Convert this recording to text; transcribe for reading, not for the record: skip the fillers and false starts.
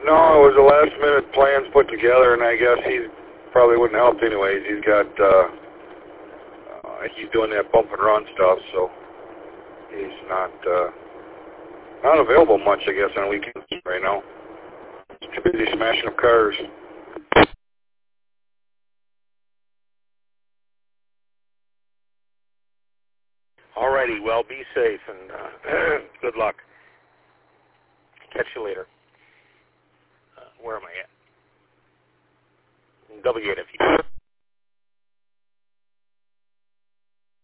No, it was a last-minute plans put together, and I guess he probably wouldn't help anyways. He's got, he's doing that bump and run stuff, so he's not available much, I guess, on weekends right now. He's too busy smashing up cars. All righty, well, be safe, and good luck. Catch you later. Where am I at? WNFU.